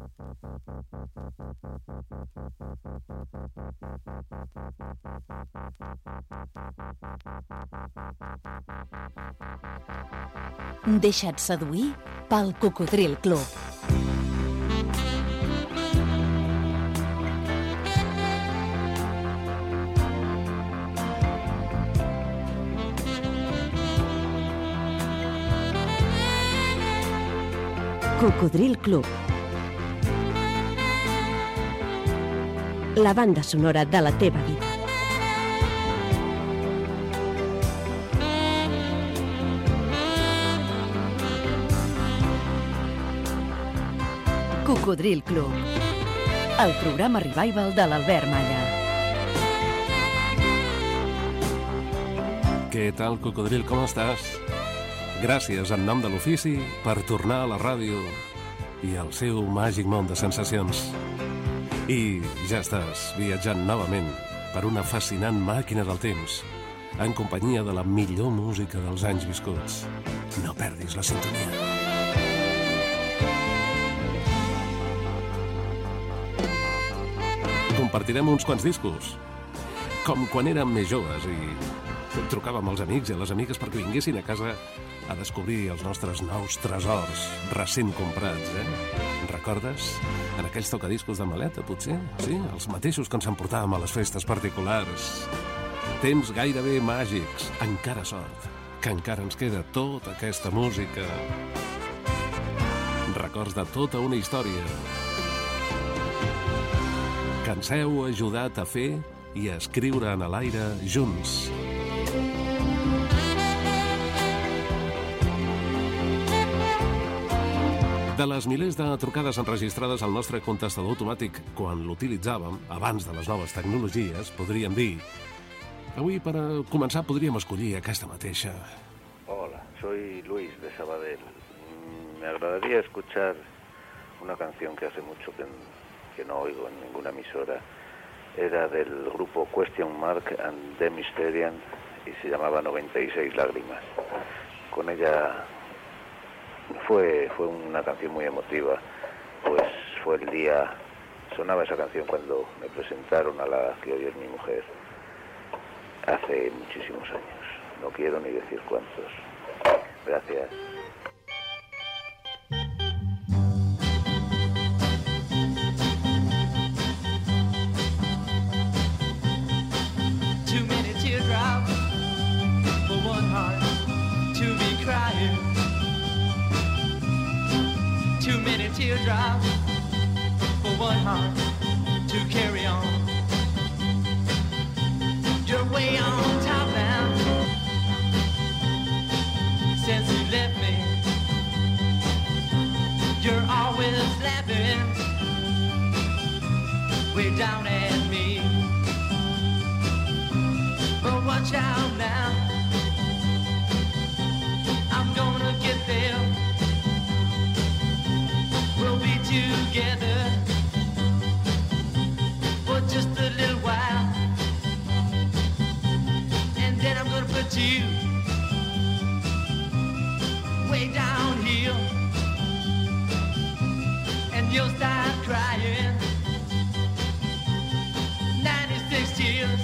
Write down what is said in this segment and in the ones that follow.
Deixa't seduir pel Cocodril Club. Cocodril Club. La banda sonora de la teva vida. Cocodril Club. El programa revival de l'Albert Malla. Què tal, Cocodril, com estàs? Gràcies en nom de l'ofici per tornar a la ràdio i al seu màgic món de sensacions. I ja estàs viatjant novament per una fascinant màquina del temps en companyia de la millor música dels anys viscuts. No perdis la sintonia. Compartirem uns quants discos, com quan érem més joves i trucàvem als amics i a les amigues perquè vinguessin a casa a descobrir els nostres nous tresors recent comprats, Recordes? En aquells tocadiscos de maleta, potser? Sí, els mateixos que ens emportàvem a les festes particulars. Temps gairebé màgics, encara sort, que encara ens queda tota aquesta música. Records de tota una història que ens heu ajudat a fer i a escriure en l'aire junts. De les milers de trucades enregistrades al nostre contestador automàtic quan l'utilitzàvem, abans de les noves tecnologies, podríem dir... Avui, per començar, podríem escollir aquesta mateixa. Hola, soy Luis de Sabadell. Me agradaría escuchar una canción que hace mucho que no oigo en ninguna emisora. Era del grupo Question Mark and The Mysterian y se llamaba 96 lágrimas. Con ella fue una canción muy emotiva, pues fue el día, sonaba esa canción cuando me presentaron a la que hoy es mi mujer, hace muchísimos años, no quiero ni decir cuántos. Gracias. Too many teardrops for one heart to carry on. You're way on top now since you left me. You're always laughing way down at me. But watch out now, I'm gonna get there. We'll be together for just a little while, and then I'm gonna put you way down here, and you'll start crying 96 tears.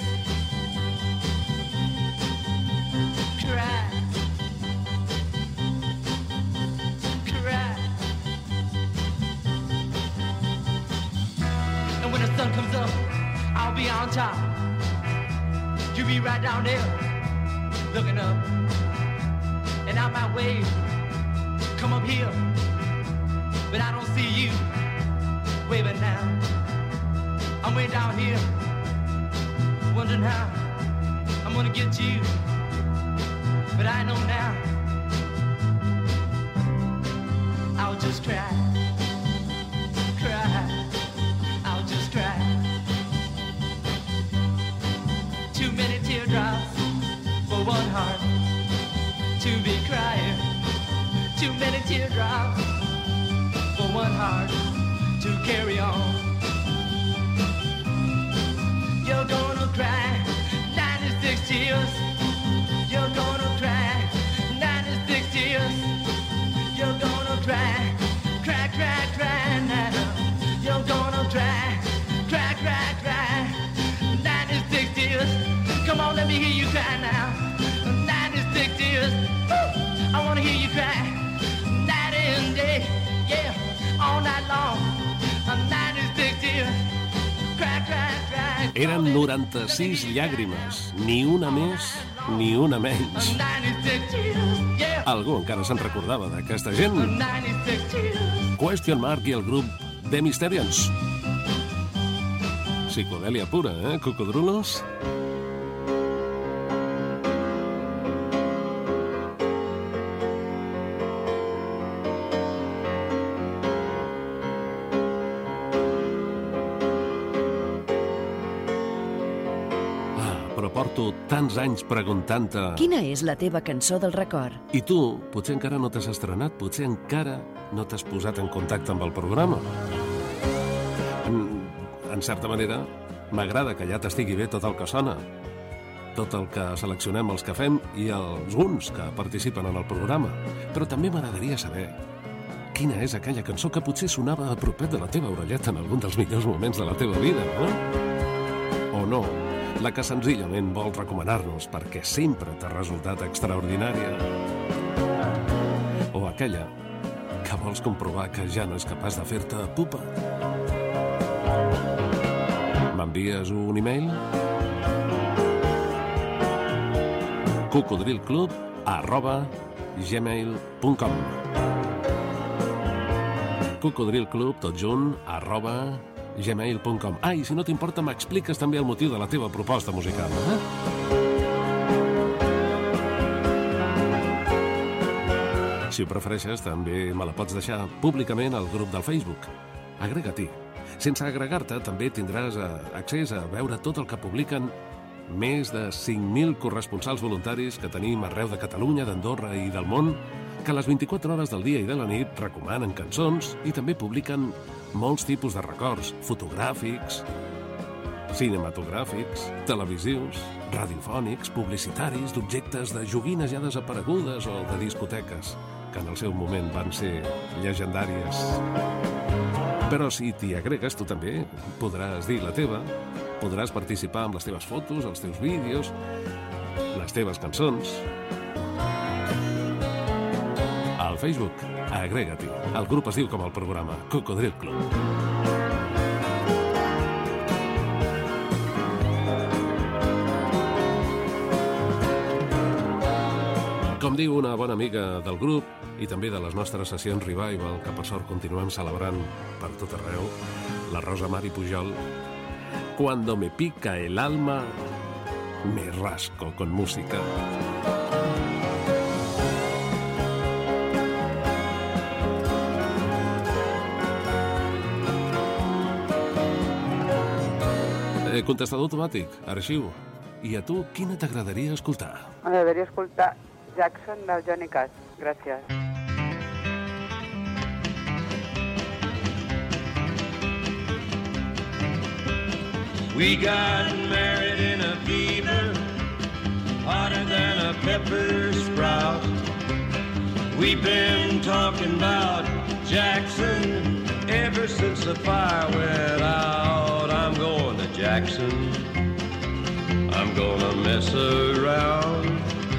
Cry. Sun comes up, I'll be on top. You be right down there, looking up. And I might wave, come up here, but I don't see you waving now. I'm way down here, wondering how I'm gonna get you, but I know now I'll just cry. Too many teardrops for one heart to be crying. Too many teardrops for one heart to carry on. You're gonna cry 96 tears. You're gonna cry 96 tears. You're gonna cry, cry, cry, cry now. Eren 96 llàgrimes, ni una més ni una menys. Algú encara se'n recordava d'aquesta gent? Question Mark i el grup The Mysterians. Psicodèlia pura, cocodrulos? Porto tants anys preguntant-te... Quina és la teva cançó del record? I tu, potser encara no t'has estrenat, potser encara no t'has posat en contacte amb el programa. En certa manera, m'agrada que ja t'estigui bé tot el que sona, tot el que seleccionem els que fem i alguns que participen en el programa. Però també m'agradaria saber quina és aquella cançó que potser sonava a propet de la teva orelleta en algun dels millors moments de la teva vida, no? O no, la que senzillament vols recomanar-nos perquè sempre t'ha resultat extraordinària. O aquella que vols comprovar que ja no és capaç de fer-te pupa. M'envies un e-mail? cocodrilclub@gmail.com cocodrilclub, tot junt, @gmail.com. I si no t'importa, m'expliques també el motiu de la teva proposta musical. Si ho prefereixes, també me la pots deixar públicament al grup del Facebook. Agrega-t'hi. Sense agregar-te, també tindràs accés a veure tot el que publiquen més de 5.000 corresponsals voluntaris que tenim arreu de Catalunya, d'Andorra i del món, que a les 24 hores del dia i de la nit recomanen cançons i també publiquen molts tipus de records fotogràfics, cinematogràfics, televisius, radiofònics, publicitaris, d'objectes de joguines ja desaparegudes o de discoteques, que en el seu moment van ser llegendàries. Però si t'hi agregues, tu també podràs dir la teva, podràs participar amb les teves fotos, els teus vídeos, les teves cançons. Al Facebook, agrega-t'hi. El grup es diu com el programa, Cocodril Club. Com diu una bona amiga del grup i també de les nostres sessions Revival, que per sort continuem celebrant per tot arreu, la Rosa Mari Pujol, cuando me pica el alma, me rasco con música. Contestador automàtic, arxiu. I a tu, quina t'agradaria escoltar? M'agradaria escoltar Jackson del Johnny Cash. Gràcies. We got married in a fever, hotter than a pepper sprout. We've been talking about Jackson ever since the fire went out. I'm going to Jackson, I'm gonna mess around.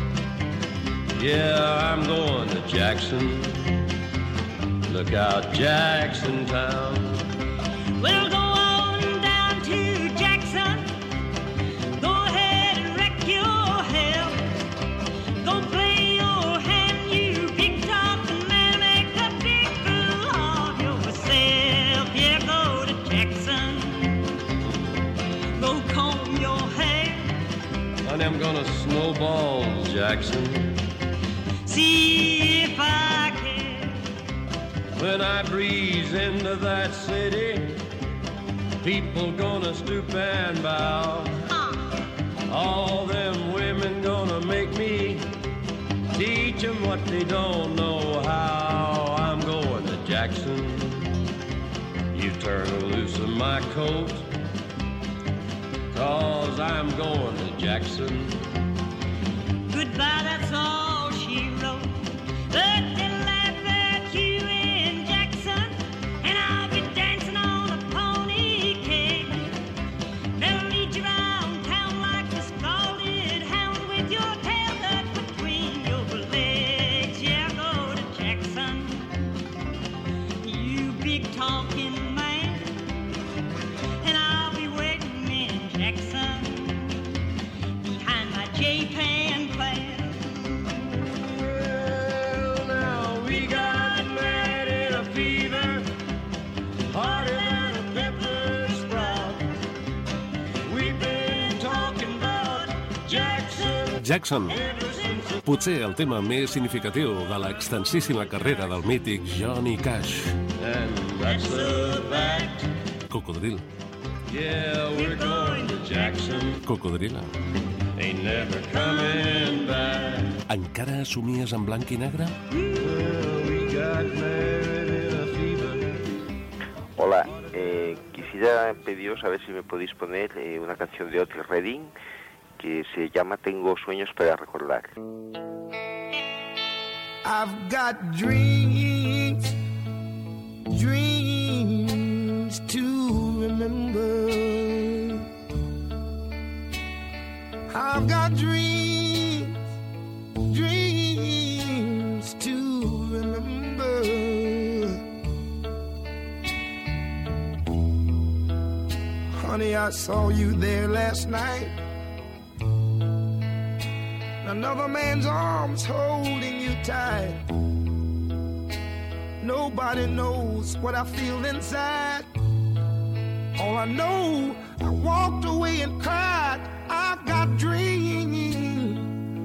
Yeah, I'm going to Jackson, look out Jackson Town. We'll go on down to Jackson, go ahead and wreck your hell. Go play your hand, you big talking man, make a big fool of yourself. Yeah, go to Jackson, go comb your hair. Honey, I'm gonna snowball Jackson, see if I can. when I breeze into that city, people gonna stoop and bow. All them women gonna make me teach them what they don't know how. I'm going to Jackson, you turn loose of my coat, 'cause I'm going to Jackson. Goodbye, that's all she wrote. But they'll laugh at you in Jackson, and I'll be dancing on a pony cake. They'll lead you around town like a scalded hound with your tail tucked between your legs. Yeah, go to Jackson, you big talking man, and I'll be waiting in Jackson. Jackson. Potser el tema més significatiu de l'extensíssima carrera del mític Johnny Cash. And that's the fact. Cocodril. Yeah, we're going to Jackson. Cocodrila. Ain't never coming back. Encara somies en blanc i negre? Well, we got married in a fever. Hola, quisiera pediros a ver si me podéis poner una canción de Otis Redding que se llama Tengo sueños para recordar. I've got dreams, dreams to remember. I've got dreams, dreams to remember. Honey, I saw you there last night. Another man's arms holding you tight. Nobody knows what I feel inside. All I know, I walked away and cried. I've got dreams,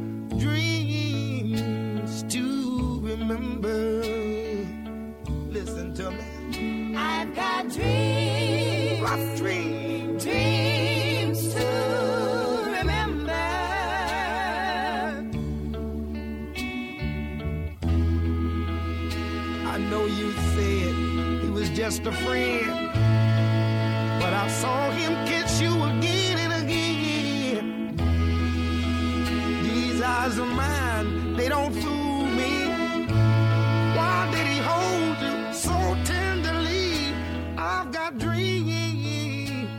dreams to remember. Listen to me. I've got dreams, rough dreams, dreams to remember. I know you said he was just a friend, but I saw him kiss you again and again. These eyes of mine, they don't fool me. Why did he hold you so tenderly? I've got dreams,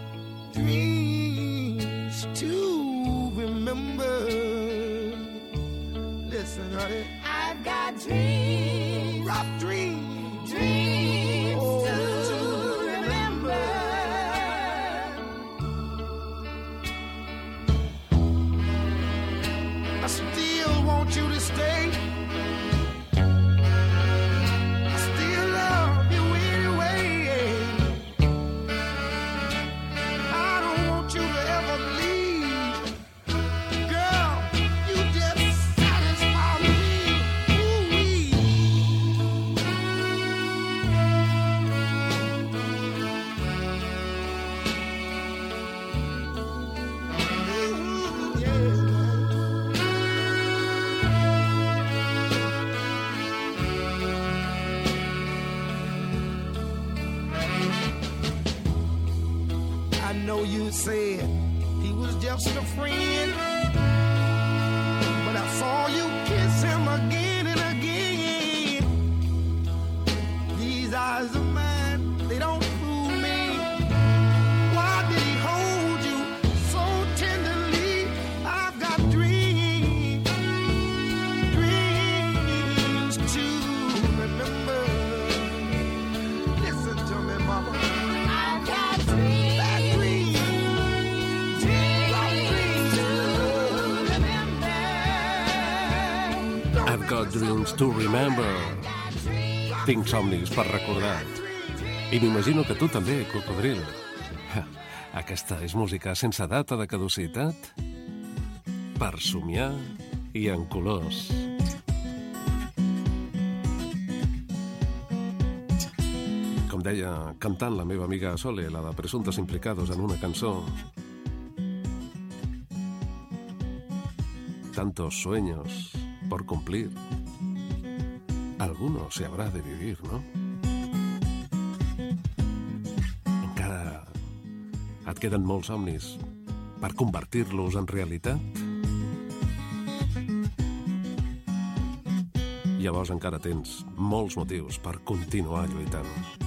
dreams to remember. Listen, honey. I've got dreams, rough dreams, dreams to remember. I still want you to stay. I still love you anyway. I don't want you to ever leave. Girl, you just satisfy me. Ooh-wee. I know you said he was just a friend, but I saw you kiss him again and again. These eyes of mine, they don't fool me. Why did he hold you so tenderly? I've got dreams, dreams to remember. Listen to me, mama. I've got dreams, bad dreams, dreams to remember. I've got dreams to remember. Tinc somnis per recordar. I m'imagino que tu també, cocodril. Aquesta és música sense data de caducitat per somiar i en colors. Com deia, cantant la meva amiga Sole, la de Presuntos Implicados, en una cançó. Tantos sueños por cumplir. Alguno se habrá de vivir, ¿no? Encara et queden molts somnis per convertir-los en realitat? Llavors encara tens molts motius per continuar lluitant.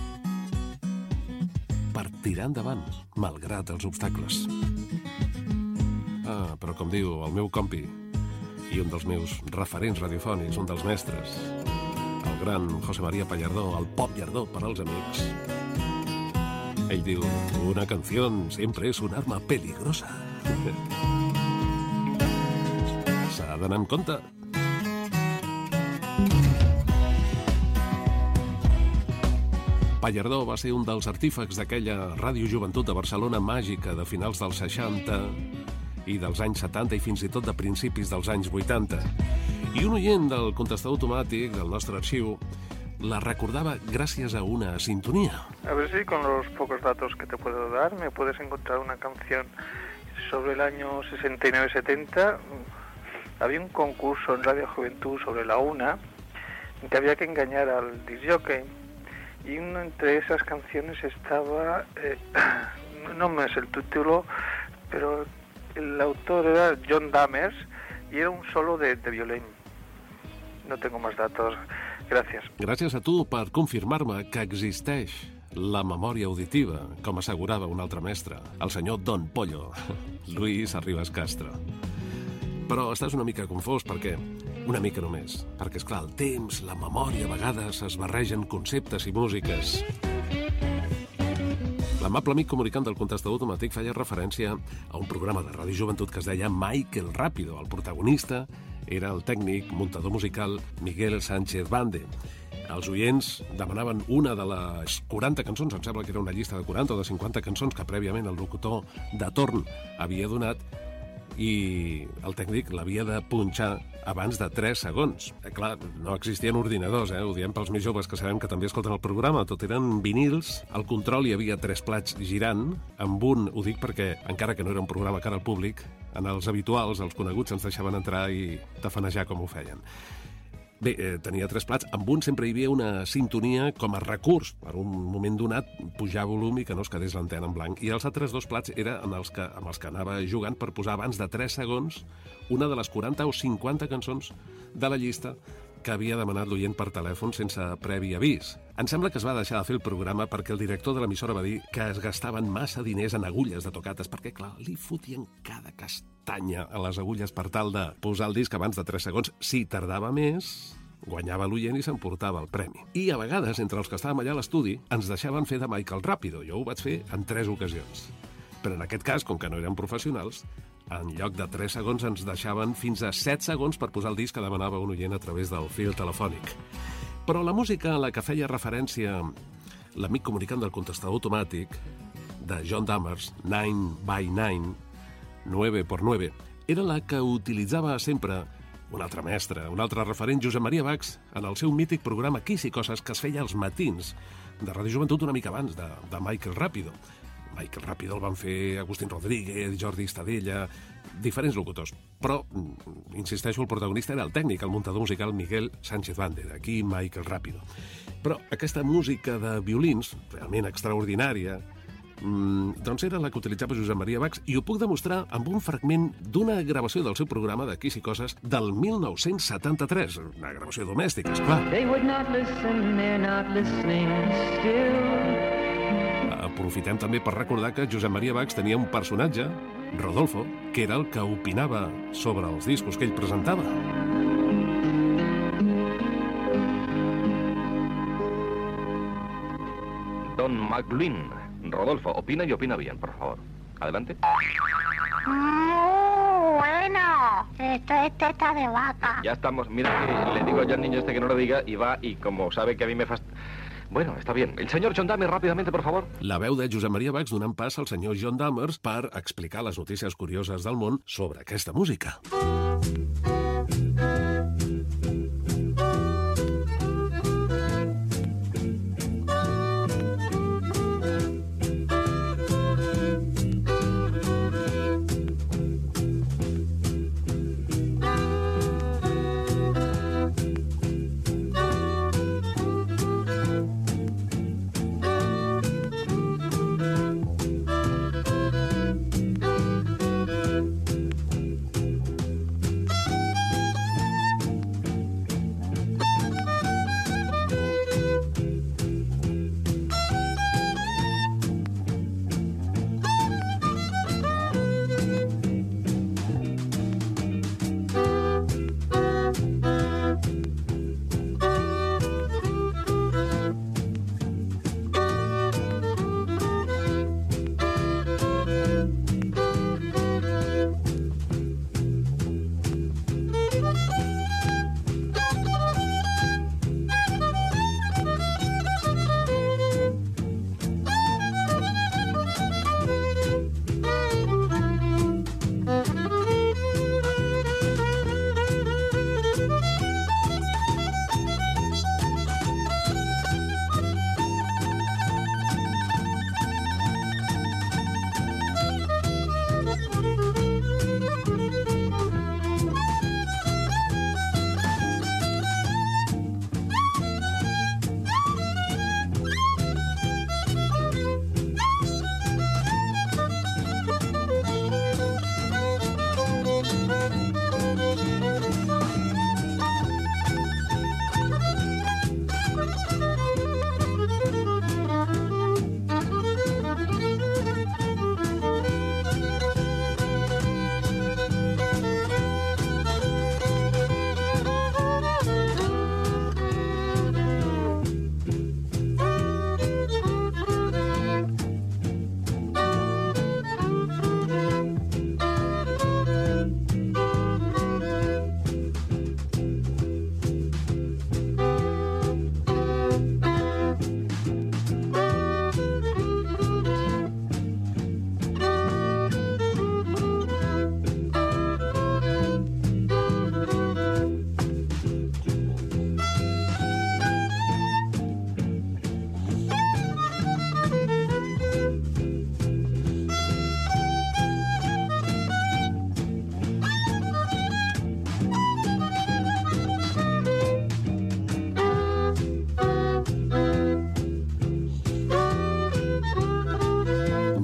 Per tirar endavant, malgrat els obstacles. Ah, però com diu el meu compi, i un dels meus referents radiofònics, un dels mestres, el gran José María Pallardó, el pop llardó per als amics. Ell diu, una canción siempre es un arma peligrosa. S'ha d'anar en compte. Pallardó va ser un dels artífecs d'aquella Ràdio Joventut de Barcelona màgica de finals dels 60 i dels anys 70 i fins i tot de principis dels anys 80. I un oient del contestador automàtic del nostre arxiu la recordava gracias a una sintonía. A ver si con los pocos datos que te puedo dar me puedes encontrar una canción sobre el año 69-70. Había un concurso en Radio Juventud sobre la una en que había que engañar al disc-jockey, y entre esas canciones estaba, no me sé el título, pero el autor era John Dammers y era un solo de violín. No tengo más datos. Gràcies. Gràcies a tu per confirmar-me que existeix la memòria auditiva, com assegurava un altre mestre, el senyor Don Pollo, Luis Arribas Castro. Però estàs una mica confós perquè, una mica només, perquè, esclar, el temps, la memòria, a vegades es barregen conceptes i músiques. L'amable amic comunicant del contestador automàtic feia referència a un programa de Ràdio Joventut que es deia Michael Rápido. El protagonista era el tècnic, muntador musical Miguel Sánchez Bande. Els oients demanaven una de les 40 cançons, em sembla que era una llista de 40 o de 50 cançons que prèviament el locutor de torn havia donat, i el tècnic l'havia de punxar abans de 3 segons. Clar, no existien ordinadors, ho diem pels més joves que sabem que també escolten el programa, tot eren vinils, al control hi havia 3 plats girant, amb un, ho dic perquè encara que no era un programa cara al públic, en els habituals, els coneguts, ens deixaven entrar i tafanejar com ho feien. Bé, tenia 3 plats, amb un sempre hi havia una sintonia com a recurs, per un moment donat, pujar volum i que no es quedés l'antena en blanc. I els altres 2 plats eren amb els que anava jugant per posar abans de 3 segons una de les 40 o 50 cançons de la llista que havia demanat l'oient per telèfon sense previ avís. Em sembla que es va deixar de fer el programa perquè el director de l'emissora va dir que es gastaven massa diners en agulles de tocates, perquè, clar, li fotien cada castanya a les agulles per tal de posar el disc abans de 3 segons. Si tardava més, guanyava l'oient i s'emportava el premi. I a vegades, entre els que estàvem allà a l'estudi, ens deixaven fer de Michael Rápido. Jo ho vaig fer en 3 ocasions. Però en aquest cas, com que no eren professionals, en lloc de 3 segons ens deixaven fins a 7 segons per posar el disc que demanava un oient a través del fil telefònic. Però la música a la que feia referència l'amic comunicant del contestador automàtic de John Dammers, 9x9, 9x9, era la que utilitzava sempre un altre mestre, un altre referent, Josep Maria Bachs, en el seu mític programa Quis i Coses, que es feia als matins de Ràdio Joventut una mica abans de Michael Rápido. Michael Rápido el van fer Agustín Rodríguez, Jordi Estadella, diferents locutors. Però, insisteixo, el protagonista era el tècnic, el muntador musical Miguel Sánchez Bande, d'aquí Michael Rápido. Però aquesta música de violins, realment extraordinària, doncs era la que utilitzava Josep Maria Bachs, i ho puc demostrar amb un fragment d'una gravació del seu programa de Quis i Coses del 1973, una gravació domèstica, esclar. They would not listen, they're not listening still. Aprofitem també per recordar que Josep Maria Bachs tenia un personatge, Rodolfo, que era el que opinava sobre els discos que ell presentava. Don McLuhan, Rodolfo, opina y opina bien, por favor. Adelante. Bueno, esto es teta de vaca. Ya estamos, mira que le digo ya al niño este que no lo diga y va, y como sabe que a mí me Bueno, está bien. El senyor John Dammers, ràpidament, per favor. La veu de Josep Maria Bachs donant pas al senyor John Dammers per explicar les notícies curioses del món sobre aquesta música.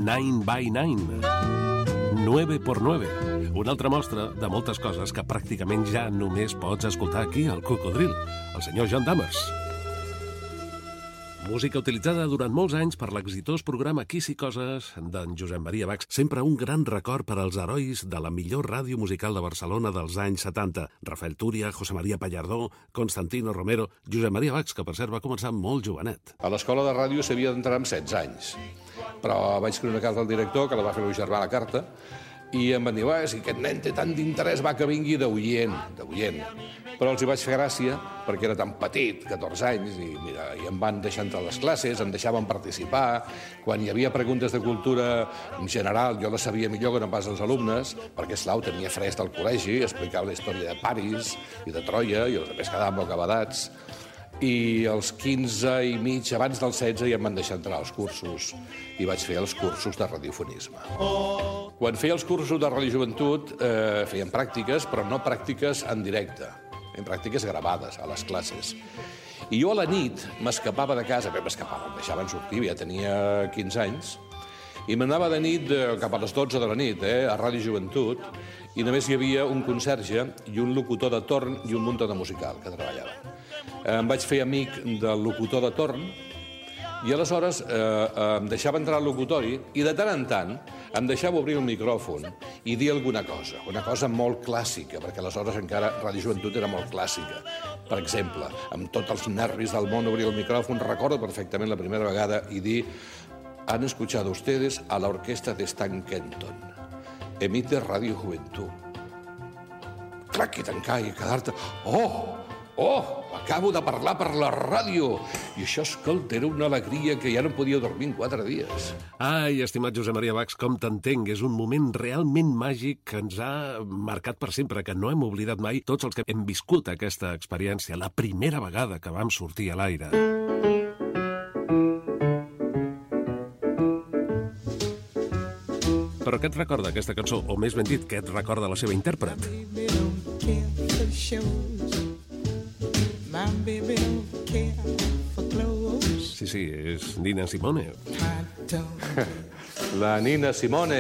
9 by 9. 9 por 9. Una altra mostra de moltes coses que pràcticament ja només pots escoltar aquí al Cocodril, el senyor John Dammers. Música utilitzada durant molts anys per l'exitós programa Quiz i Coses d'en Josep Maria Bachs. Sempre un gran record per als herois de la millor ràdio musical de Barcelona dels anys 70. Rafael Túria, José María Pallardó, Constantino Romero, Josep Maria Bachs, que per cert va començar molt jovenet. A l'escola de ràdio s'havia d'entrar amb 16 anys, però vaig escriure una carta al director, que la va fer el meu germà la carta, i em van dir, si aquest nen té tant d'interès, va que vingui d'oient. Però els hi vaig fer gràcia, perquè era tan petit, 14 anys, i mira, i em van deixar entrar a les classes, em deixaven participar. Quan hi havia preguntes de cultura en general, jo les sabia millor que no pas els alumnes, perquè, esclar, tenia fresc del col·legi, explicava la història de París i de Troia, i els altres quedaven bocabadats. I als 15 i mig, abans dels 16, ja em van deixar entrar als cursos i vaig fer els cursos de radiofonisme. Quan feia els cursos de radiojoventut feien pràctiques, però no pràctiques en directe, en pràctiques gravades a les classes. I jo a la nit m'escapava de casa, em deixaven sortir, ja tenia 15 anys, i m'anava de nit cap a les 12 de la nit a Ràdio Joventut, i només hi havia un conserge i un locutor de torn i un muntador musical que treballaven. Em vaig fer amic del locutor de torn i aleshores em deixava entrar al locutori i de tant en tant em deixava obrir el micròfon i dir alguna cosa, una cosa molt clàssica, perquè aleshores encara Ràdio Joventut era molt clàssica. Per exemple, amb tots els nervis del món obrir el micròfon, recordo perfectament la primera vegada i dir: han escuchado ustedes a la orquesta de Stan Kenton. Emite Ràdio Joventut. Clac, i tancar i quedar-te... Acabo de parlar per la ràdio! I això, escolta, era una alegria que ja no podia dormir en 4 dies. Ai, estimat Josep Maria Bachs, com t'entenc, és un moment realment màgic que ens ha marcat per sempre, que no hem oblidat mai tots els que hem viscut aquesta experiència, la primera vegada que vam sortir a l'aire. Però què et recorda aquesta cançó? O més ben dit, què et recorda la seva intèrpret? Sí, és Nina Simone. La Nina Simone.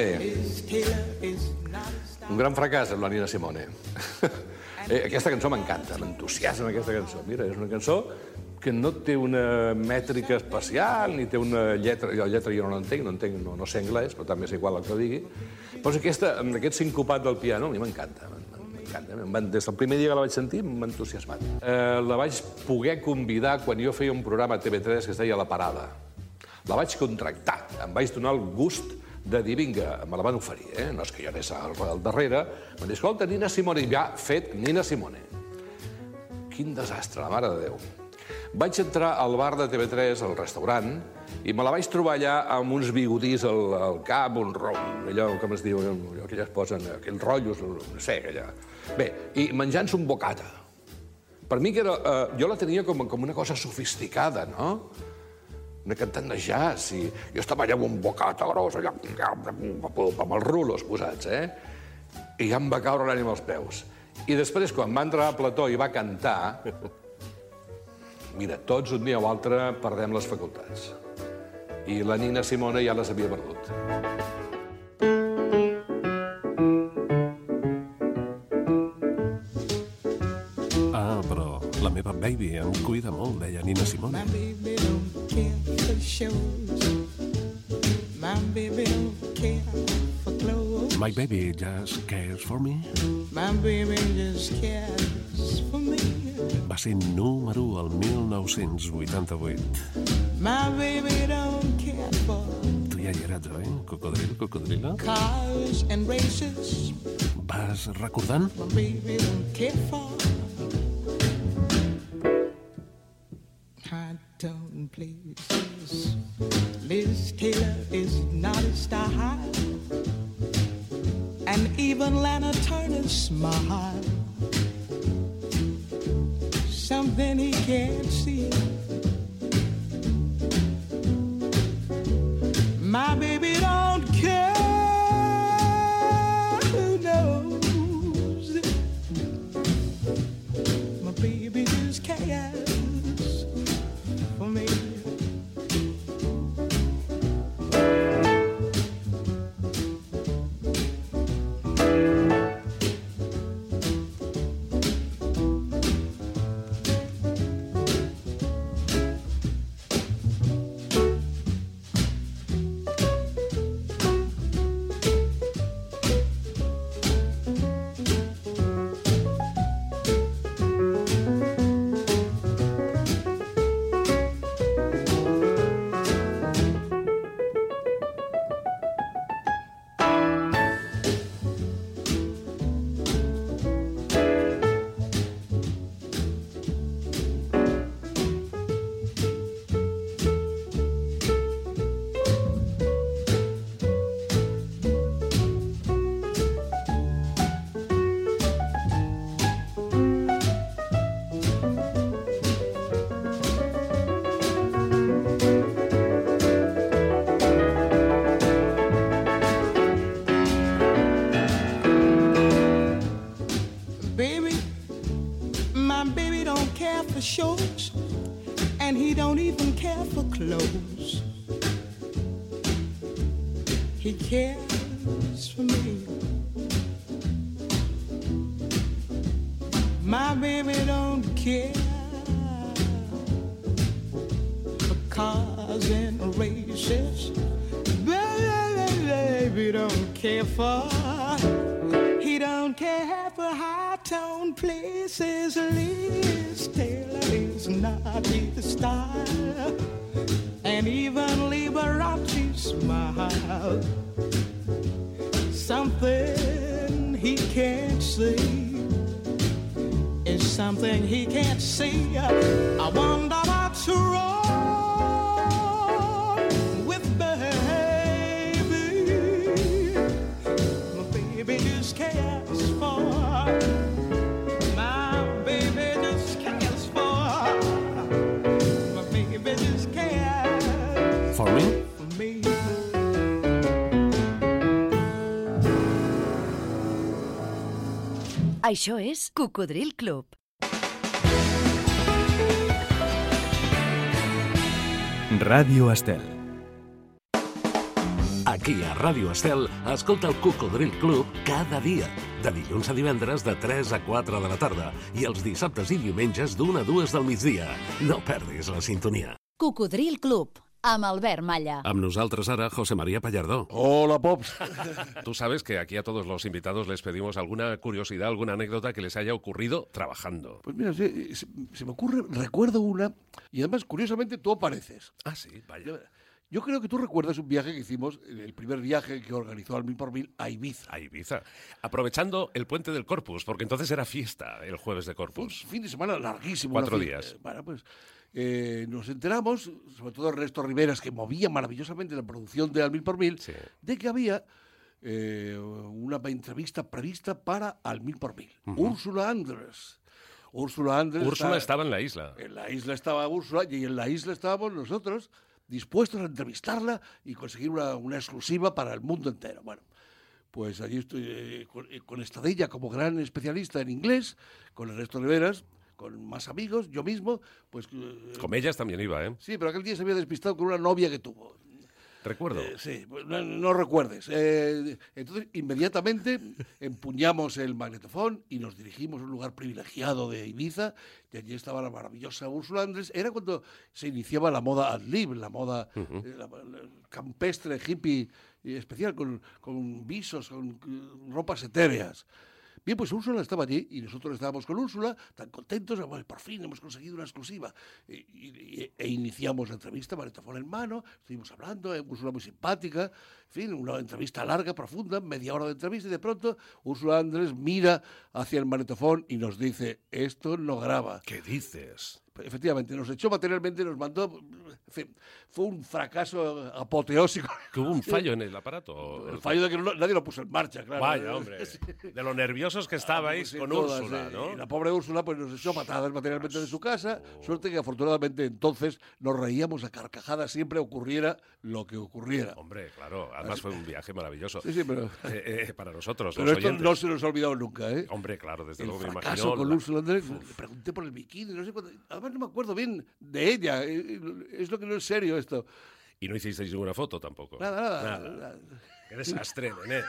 Un gran fracàs amb la Nina Simone. Aquesta cançó m'encanta, m'entusiasma aquesta cançó. Mira, és una cançó que no té una mètrica especial, ni té una lletra... La lletra jo no l'entenc, no sé anglès, però també és igual el que digui. Però aquest sincopat del piano a mi m'encanta. Des del primer dia que la vaig sentir m'ha entusiasmat. La vaig poder convidar quan jo feia un programa a TV3 que es deia La Parada. La vaig contractar, em vaig donar el gust de dir, vinga, me la van oferir, no és que jo anés al darrere, em va dir, escolta, Nina Simone, i ja fet Nina Simone. Quin desastre, la mare de Déu. Vaig entrar al bar de TV3, al restaurant, i me la vaig trobar allà amb uns bigodís al cap, allò, com es diu, allò que ja es posen, aquells rotllos, no sé, allà. Bé, i menjant-se un bocata. Per mi, jo la tenia com una cosa sofisticada, no? Una cantant de jazz, i jo estava allà amb un bocata gros, allà, amb els rulos posats, i ja em va caure l'ànima als peus. I després, quan va entrar a plató i va cantar, mira, tots un dia o altre perdem les facultats. I la Nina Simone ja les havia perdut. Ah, però la meva baby em cuida molt, deia Nina Simone. My baby just cares for me. My baby just cares for me. Va ser número 1 al 1988. My baby don't care for Tu ja hi eres, oi? Cocodrila? cars and races. Vas recordant? My baby don't care for high-tone places. Liz Taylor is not a star, and even Lana Turner's smile, something he can't see. My baby don't care, who knows? My baby just cares for me. for shows, and he don't even care for clothes. He cares for me. My baby don't care for cars and races. Baby don't care for. He don't care for high-tone places. Liz Taylor is not his style, and even Liberace smile. Something he can't see is something he can't see. I wonder what's wrong with baby. My baby just cares for. My baby just cares for. My baby just cares For me? for me. Això és Cocodril Club. Ràdio Estel. Aquí a Ràdio Estel, escolta el Cocodril Club cada dia. De dilluns a divendres de 3 a 4 de la tarda i els dissabtes i diumenges d'1 a 2 del migdia. No perdis la sintonia. Cocodril Club, amb Albert Malla. Amb nosaltres ara, José María Pallardó. Hola, Pops. Tú sabes que aquí a todos los invitados les pedimos alguna curiosidad, alguna anécdota que les haya ocurrido trabajando. Pues mira, se me ocurre, recuerdo una, y además, curiosamente, tú apareces. Ah, sí, vaya. Yo creo que tú recuerdas un viaje que hicimos, el primer viaje que organizó al 1000 por 1000 a Ibiza. A Ibiza. Aprovechando el puente del Corpus, porque entonces era fiesta el jueves de Corpus. Fin de semana larguísimo. 4 días. Bueno, pues nos enteramos, sobre todo Ernesto Riveras, que movía maravillosamente la producción de al 1000 por 1000, Sí. de que había una entrevista prevista para al 1000 por 1000. Úrsula Andrés. Úrsula estaba en la isla. En la isla estaba Úrsula y en la isla estábamos nosotros dispuestos a entrevistarla y conseguir una exclusiva para el mundo entero. Bueno, pues allí estoy con Estadilla como gran especialista en inglés, con Ernesto Riveras, con más amigos, yo mismo, pues... Con ellas también iba, ¿eh? Sí, pero aquel día se había despistado con una novia que tuvo. Recuerdo. Sí, pues no recuerdes. Entonces, inmediatamente empuñamos el magnetofón y nos dirigimos a un lugar privilegiado de Ibiza, y allí estaba la maravillosa Úrsula Andrés. Era cuando se iniciaba la moda ad-lib, la moda la campestre, hippie, especial, con visos, con ropas etéreas. Bien, pues Úrsula estaba allí y nosotros estábamos con Úrsula, tan contentos, bueno, por fin hemos conseguido una exclusiva. E iniciamos la entrevista, magnetofón en mano, estuvimos hablando, Úrsula muy simpática, en fin, una entrevista larga, profunda, media hora de entrevista, y de pronto Úrsula Andrés mira hacia el magnetofón y nos dice, esto no graba. ¿Qué dices? Efectivamente, nos echó materialmente, nos mandó... En fin, fue un fracaso apoteósico. ¿Que hubo un fallo en el aparato? El fallo de que nadie lo puso en marcha, claro. Vaya, hombre. De lo nerviosos que estabais con todas, Úrsula, ¿no? Y la pobre Úrsula pues nos echó patadas materialmente de su casa. Suerte que afortunadamente entonces nos reíamos a carcajadas, siempre ocurriera lo que ocurriera. Hombre, claro. Además fue un viaje maravilloso. Sí, pero... para nosotros, pero los esto oyentes. no se nos ha olvidado nunca, ¿eh? Hombre, claro, desde luego me El imagino. fracaso con Úrsula Andrés, le pregunté por el bikini, no sé cuándo. Además no me acuerdo bien de ella. Es lo que no es serio esto. Y no hicisteis ninguna foto tampoco. Nada. Qué desastre, nené.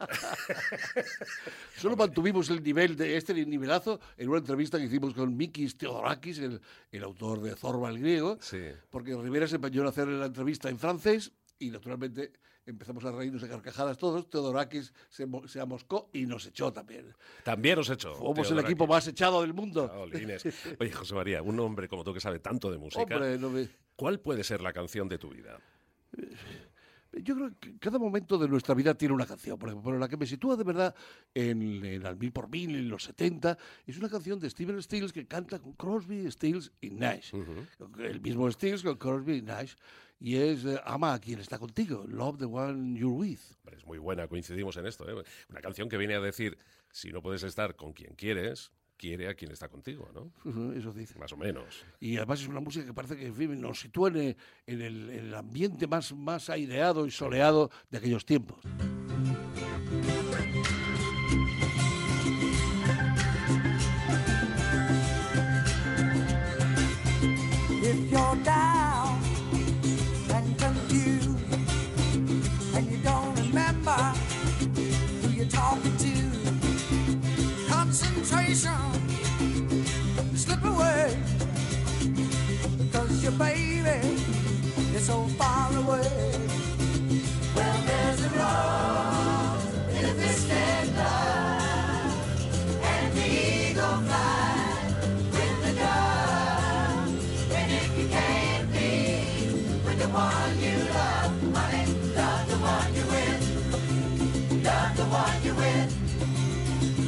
Solo mantuvimos el nivel de este nivelazo en una entrevista que hicimos con Mikis Theodorakis, el autor de Zorba el griego, Sí. porque Rivera se empeñó en hacer la entrevista en francés y naturalmente empezamos a reírnos de carcajadas todos. Theodorakis se amoscó y nos echó también. También os echó. Somos el equipo más echado del mundo. Jolines. Oye, José María, un hombre como tú que sabe tanto de música, Hombre, ¿cuál puede ser la canción de tu vida? Yo creo que cada momento de nuestra vida tiene una canción. Por ejemplo, la que me sitúa de verdad en al 1000 por 1000, en los 70, es una canción de Stephen Stills que canta con Crosby, Stills y Nash. El mismo Stills con Crosby y Nash. Y es Ama a quien está contigo, Love the one you're with. Hombre, es muy buena, coincidimos en esto, ¿eh? Una canción que viene a decir, si no puedes estar con quien quieres, quiere a quien está contigo, ¿no? Eso dice. Más o menos. Y además es una música que parece que en fin, nos sitúa en el ambiente más aireado y soleado de aquellos tiempos.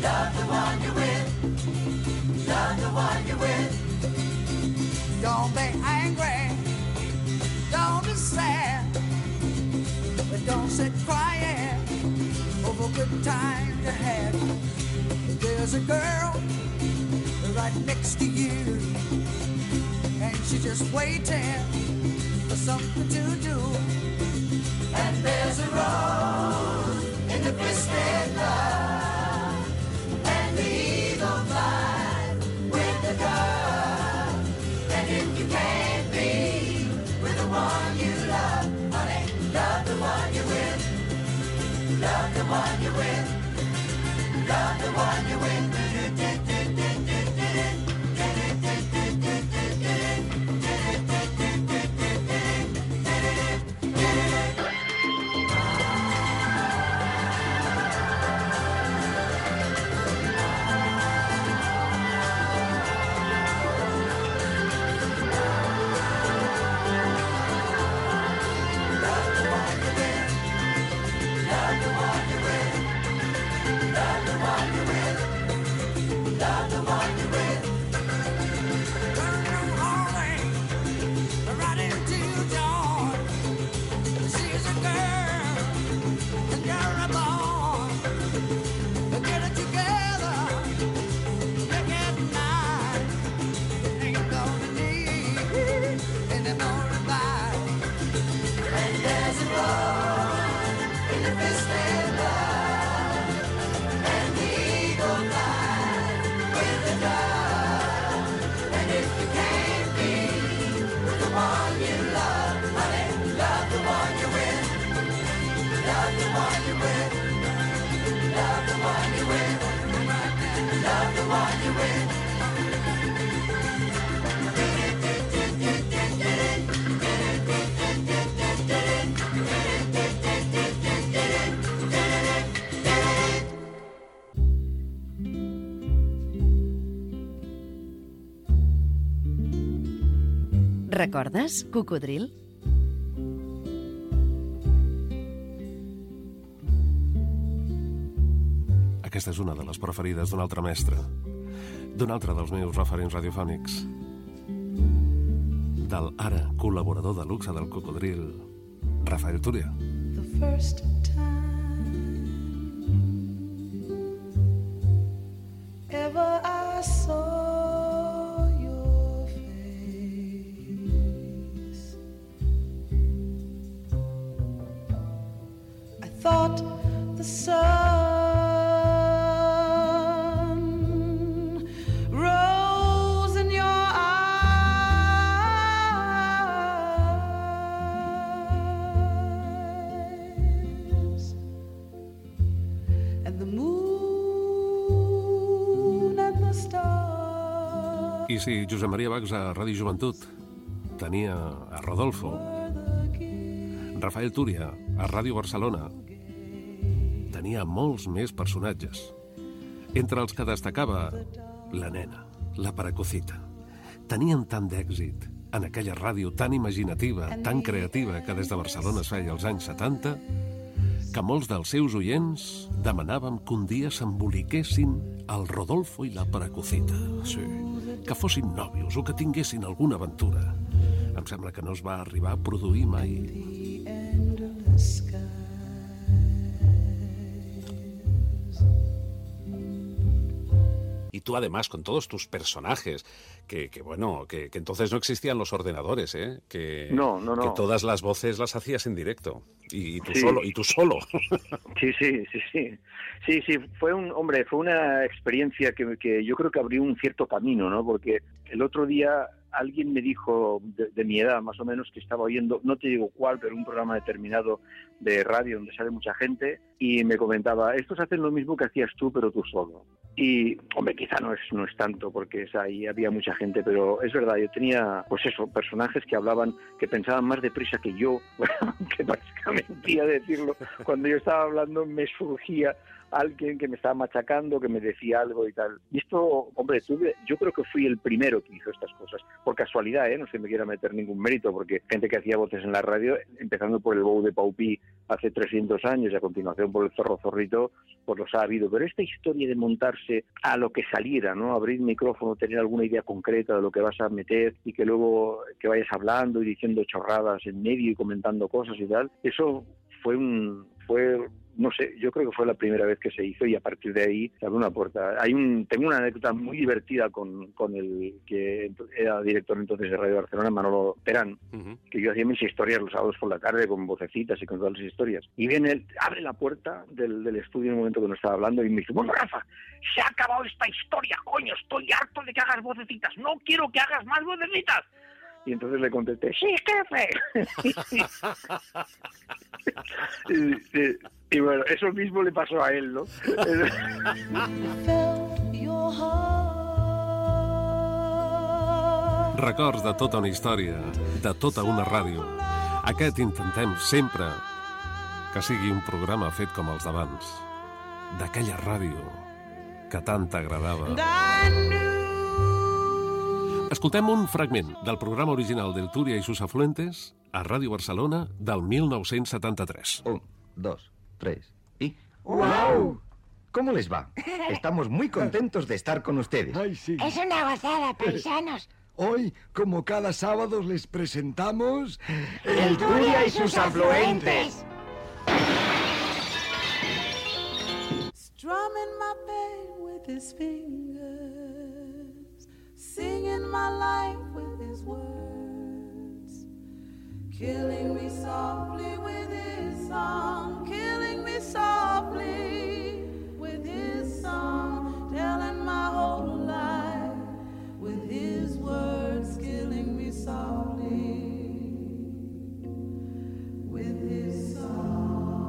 Love the one you're with. Love the one you're with. Don't be angry. Don't be sad. But don't sit crying over good times you had. There's a girl right next to you, and she's just waiting for something to do. And there's a rose in the twisted love, and the eagle flies with the dove. And if you can't be with the one you love, honey, love the one you're with. Love the one you're with. Love the one you're with. Recordes, Cocodril? Aquesta és una de les preferides d'un altre mestre, d'un altre dels meus referents radiofònics, del ara col·laborador de luxe del Cocodril, Rafael Túria. The first time ever I saw your face, I thought the sun rose in your eyes, and the moon and the stars. I si Josep Maria Bacs a Ràdio Joventut tenia a Rodolfo, Rafael Túria a Ràdio Barcelona tenia molts més personatges, entre els que destacava la nena, la Paracocita. Tenien tant d'èxit en aquella ràdio tan imaginativa, tan creativa, que des de Barcelona es feia als anys 70, que molts dels seus oients demanaven que un dia s'emboliquessin el Rodolfo i la Paracocita. Sí, que fossin nòvios o que tinguessin alguna aventura. Em sembla que no es va arribar a produir mai. Y tú además con todos tus personajes, que entonces no existían los ordenadores, ¿eh? Que todas las voces las hacías en directo y tú solo. Sí, fue una experiencia que yo creo que abrió un cierto camino, ¿no? Porque el otro día alguien me dijo, de mi edad más o menos, que estaba oyendo, no te digo cuál, pero un programa determinado de radio donde sale mucha gente, y me comentaba, estos hacen lo mismo que hacías tú, pero tú solo. Y, hombre, quizá no es tanto, porque ahí había mucha gente, pero es verdad, yo tenía, pues eso, personajes que hablaban, que pensaban más deprisa que yo, que parezca mentira decirlo, cuando yo estaba hablando me surgía alguien que me estaba machacando, que me decía algo y tal. Y esto, hombre, yo creo que fui el primero que hizo estas cosas, por casualidad, no se me quiera meter ningún mérito, porque gente que hacía voces en la radio, empezando por el Bou de Paupí hace 300 años y a continuación por el Zorro Zorrito, pues los ha habido. Pero esta historia de montarse a lo que saliera, ¿no? Abrir micrófono, tener alguna idea concreta de lo que vas a meter y que luego que vayas hablando y diciendo chorradas en medio y comentando cosas y tal, eso fue no sé, yo creo que fue la primera vez que se hizo y a partir de ahí se abrió una puerta. Tengo una anécdota muy divertida con el que era director entonces de Radio Barcelona, Manolo Terán, que yo hacía mis historias los sábados por la tarde con vocecitas y con todas las historias. Y viene él, abre la puerta del estudio en un momento que no estaba hablando y me dice: bueno, Rafa, se ha acabado esta historia, coño, estoy harto de que hagas vocecitas, no quiero que hagas más vocecitas. Y entonces le contesté: sí, jefe. Y bueno, eso mismo le pasó a él, ¿no? Records de tota una història, de tota una ràdio. Aquest intentem sempre que sigui un programa fet com els d'abans, d'aquella ràdio que tant t'agradava. Escoltem un fragment del programa original del Túria y sus afluentes a Ràdio Barcelona del 1973. 1, 2, 3 y... ¡Wow! ¿Cómo les va? Estamos muy contentos de estar con ustedes. Ay, sí. Es una gozada, paisanos. Hoy, como cada sábado, les presentamos... El Túria y sus afluentes. Strumming my pain with his fingers, singing my life with his words, killing me softly with his song, killing me softly with his song, telling my whole life with his words, killing me softly with his song.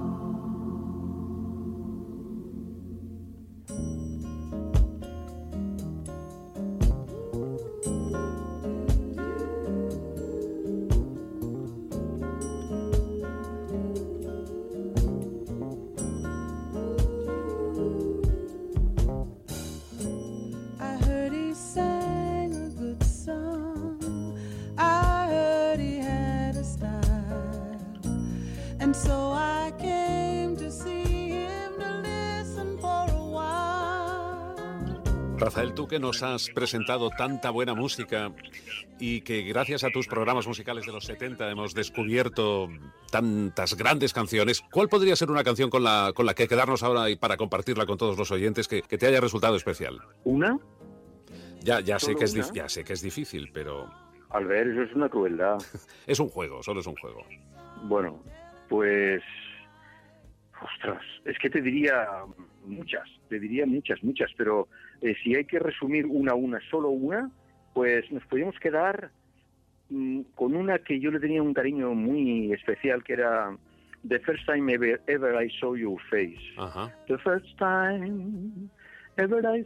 Rafael, tú que nos has presentado tanta buena música y que gracias a tus programas musicales de los 70 hemos descubierto tantas grandes canciones, ¿cuál podría ser una canción con la que quedarnos ahora y para compartirla con todos los oyentes que te haya resultado especial? ¿Una? Ya sé que es difícil, pero... Albert, eso es una crueldad. Es un juego, solo es un juego. Bueno, pues... Ostras, es que te diría muchas, pero si hay que resumir solo una, pues nos podríamos quedar con una que yo le tenía un cariño muy especial, que era The First Time Ever I Saw Your Face. Ajá. The First Time Ever I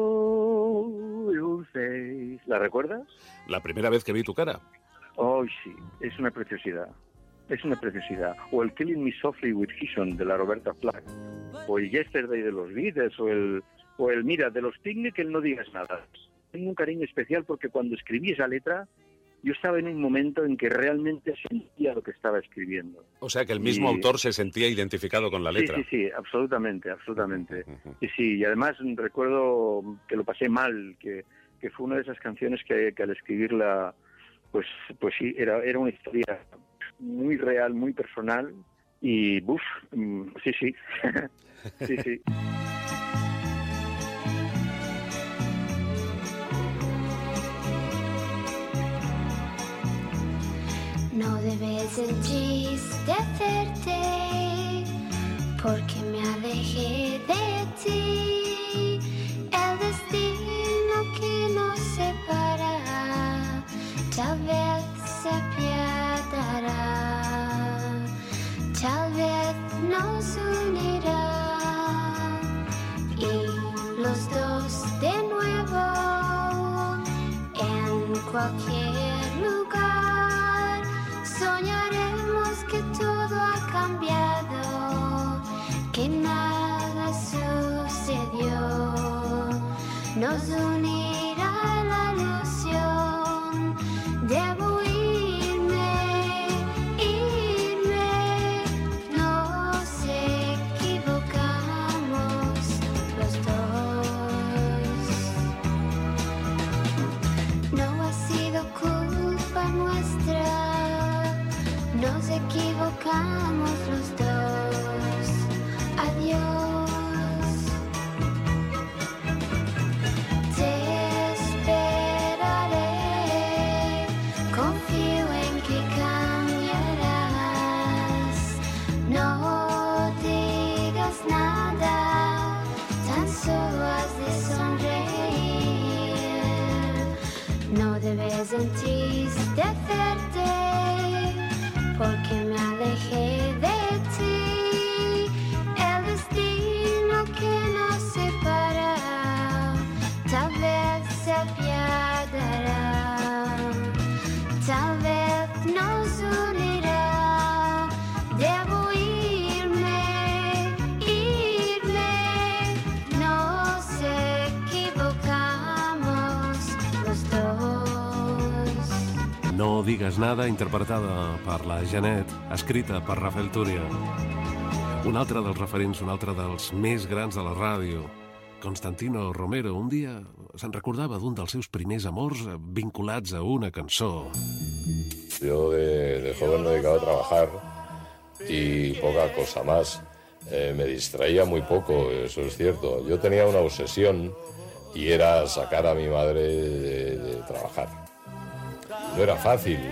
Saw Your Face. ¿La recuerdas? La primera vez que vi tu cara. Oh, sí, es una preciosidad. Es una preciosidad. O el Killing Me Softly with Hison de la Roberta Flack. O el Yesterday de los Beatles. O el Mira, de los Picnic, el No Digas Nada. Tengo un cariño especial porque cuando escribí esa letra, yo estaba en un momento en que realmente sentía lo que estaba escribiendo. O sea, que el mismo autor se sentía identificado con la letra. Sí, absolutamente. Sí, y además recuerdo que lo pasé mal, que fue una de esas canciones que al escribirla, pues sí, era una historia muy real, muy personal y sí. Sí. No debes entristecerte porque me alejé de ti. El destino que nos separa tal vez se apiadará, tal vez nos unirá y los dos cualquier lugar. Soñaremos que todo ha cambiado, que nada sucedió. Nos unirá la ilusión. Debo irme, nos equivocamos los dos. No ha sido culpa nuestra, nos equivocamos los dos. Adiós. Te esperaré, confío en que cambiarás. No digas nada, tan solo has de sonreír. No debes entristecerte, porque me alejé de ti. El destino que nos separa tal vez se apiadará, tal vez nos unirá. Debo irme, nos equivocamos los dos. No digues nada, interpretada per la Janet, escrita per Rafael Túria. Un altre dels referents, un altre dels més grans de la ràdio, Constantino Romero, un dia se'n recordava d'un dels seus primers amors vinculats a una cançó. Yo de joven me dedicaba a trabajar y poca cosa más. Me distraía muy poco, eso es cierto. Yo tenía una obsesión y era sacar a mi madre de trabajar. No era fácil.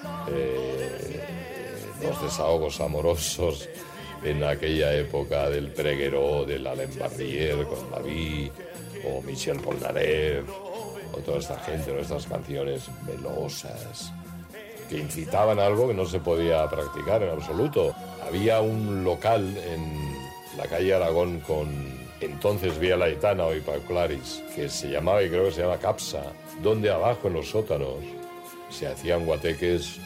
Los desahogos amorosos en aquella época del Pregueró, del Alain Barrier con David, o Michel Polnareff, o toda esta gente, ¿no? Estas canciones melosas que incitaban a algo que no se podía practicar en absoluto. Había un local en la calle Aragón con entonces Vía Laetana, hoy Pau Claris, que se llamaba, y creo que se llama Capsa, donde abajo en los sótanos se hacían guateques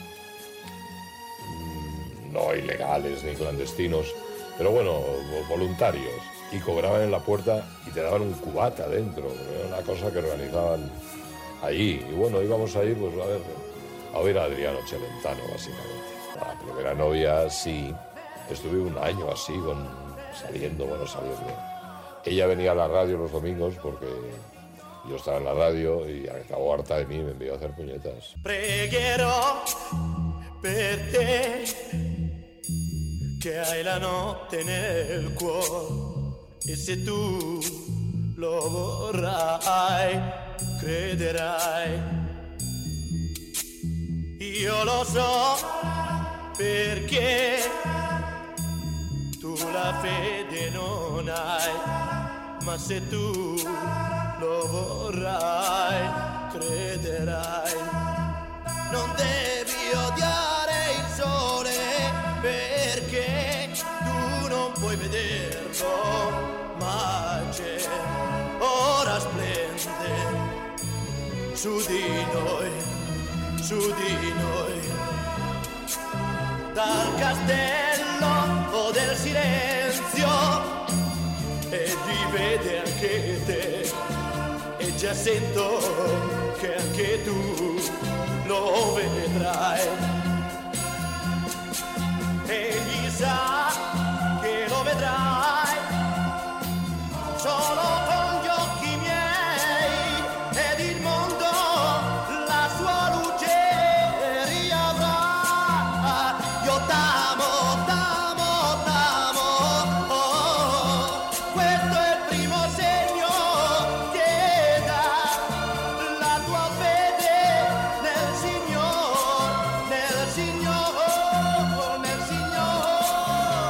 no ilegales ni clandestinos, pero bueno, voluntarios, y cobraban en la puerta y te daban un cubata dentro. Era una cosa que organizaban allí, y bueno, íbamos ahí pues a ver a Adriano Celentano, básicamente. La primera novia, sí, estuve un año así, saliendo. Ella venía a la radio los domingos porque yo estaba en la radio y acabó harta de mí y me envió a hacer puñetas. Pregherò per te che hai la notte nel cuore, e se tu lo vorrai, crederai. Io lo so perché tu la fede non hai, ma se tu lo vorrai, crederai. Non devi odiare il sole perché tu non puoi vederlo, ma c'è, ora splende su di noi, dal castello del silenzio, e rivede anche te, e già sento che anche tu lo vedrai. Egli sa che lo vedrai solo con gli occhi miei, ed il mondo la sua luce riavrà. Io t'amo, t'amo, t'amo, oh, questo è il primo segno che dà la tua fede nel Signore, nel Signore, nel Signore.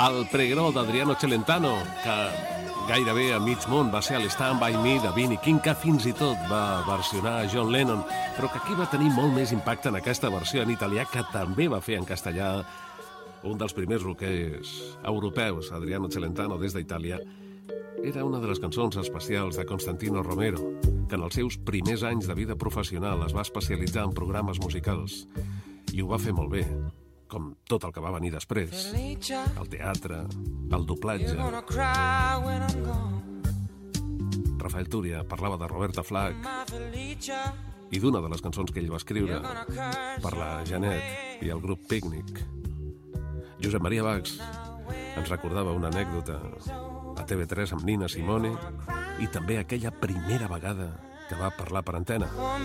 El Pregherò d'Adriano Celentano, que gairebé a mig món va ser a l'Stand By Me de B.B. King, que fins i tot va versionar John Lennon, però que aquí va tenir molt més impacte en aquesta versió en italià, que també va fer en castellà un dels primers rockers europeus, Adriano Celentano, des d'Itàlia. Era una de les cançons especials de Constantino Romero, que en els seus primers anys de vida professional es va especialitzar en programes musicals, i ho va fer molt bé, com tot el que va venir després. El teatre, el doblatge. Rafael Túria parlava de Roberta Flack i d'una de les cançons que ell va escriure per la Janet i el grup Pícnic. Josep Maria Bax ens recordava una anècdota a TV3 amb Nina Simone i també aquella primera vegada que va parlar per antena.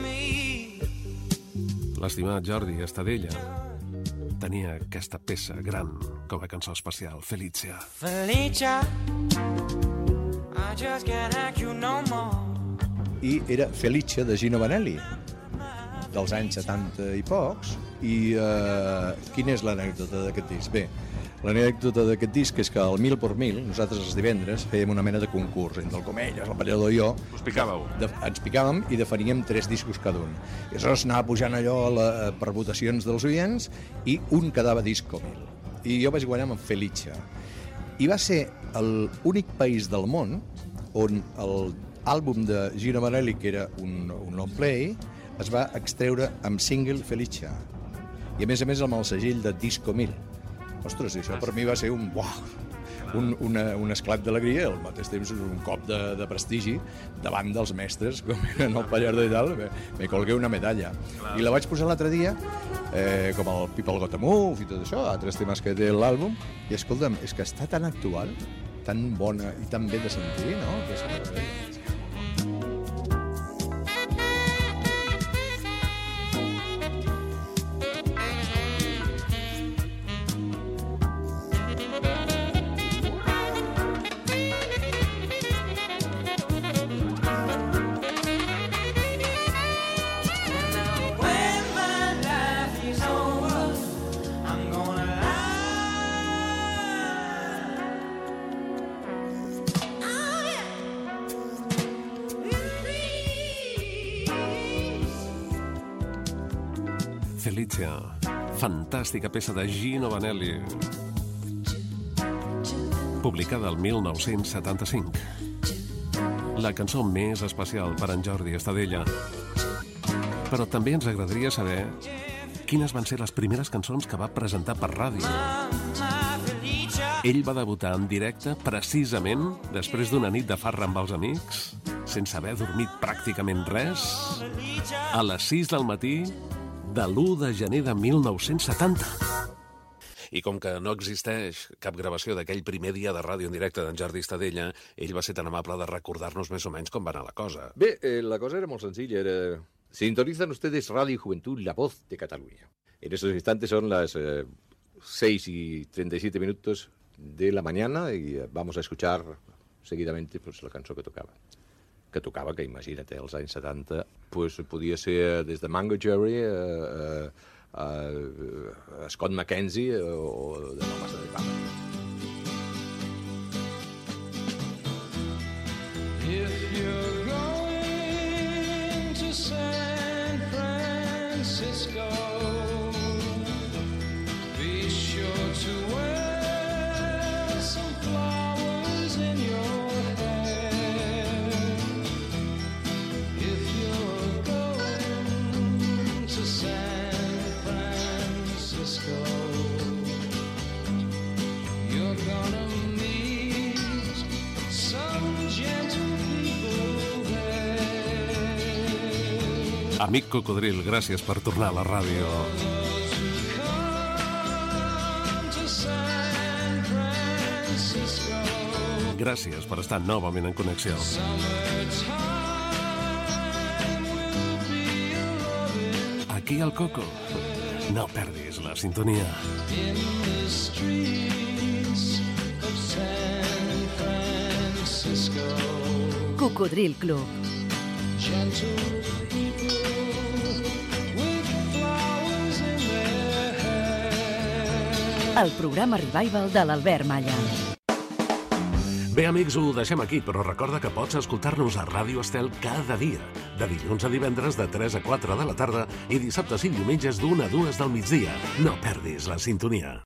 L'estimat Jordi Estadella tenia aquesta peça gran com a cançó especial, Felicia. Felicia, I just can't act you no more. I era Felicia de Gino Vanelli, dels anys 70 i pocs. I quina és l'anècdota d'aquest disc? Bé, l'anècdota d'aquest disc és que al 1000 por 1000, nosaltres els divendres fèiem una mena de concurs entre el Comelles, el Pallador i jo. Us picàveu? Ens picàvem i definíem 3 discos cada un. I aleshores anava pujant allò per votacions dels oients i un quedava disco 1000. I jo vaig guanyar amb Felicia. I va ser l'únic país del món on l'àlbum de Gino Vanelli, que era un long play, es va extreure amb single Felicia. I a més amb el segell de Disco 1000. Ostres, això per mi va ser un esclat d'alegria, al mateix temps un cop de prestigi davant dels mestres, com eren el Pallardo i tal, me colgué una medalla. I la vaig posar l'altre dia, com el People Got a Move i tot això, altres temes que té l'àlbum, i escolta'm, és que està tan actual, tan bona i tan bé de sentir, no? Que és meravella. Felicia, fantàstica peça de Gino Vanelli, publicada el 1975. La cançó més especial per en Jordi Estadella. Però també ens agradaria saber quines van ser les primeres cançons que va presentar per ràdio. Ell va debutar en directe precisament després d'una nit de farra amb els amics, sense haver dormit pràcticament res, a les 6 del matí de l'1 de gener de 1970. I com que no existeix cap gravació d'aquell primer dia de ràdio en directe d'en Jordi Estadella, ell va ser tan amable de recordar-nos més o menys com va anar la cosa. Bé, la cosa era molt senzilla, era... Sintonizan ustedes Radio Juventud, la voz de Cataluña. En estos instantes son las 6:37 minutos de la mañana y vamos a escuchar seguidamente pues, la cançó que tocava, que imagina't, als anys 70, pues, podia ser des de Mango Jerry a Scott McKenzie o de la Massa de Pama. If you're going to San Francisco, be sure to wear some flowers in your hair. If you're going to San Francisco, you're gonna meet some gentle Amic Cocodril, gràcies per tornar a la ràdio. Gràcies per estar novament en connexió. Aquí al Coco. No perdis la sintonia. Cocodril Club. El programa Revival de l'Albert Malla. Bé, amics, ho deixem aquí, però recorda que pots escoltar-nos a Ràdio Estel cada dia, de dilluns a divendres de 3 a 4 de la tarda i dissabtes i diumenges d'1 a 2 del migdia. No perdis la sintonia.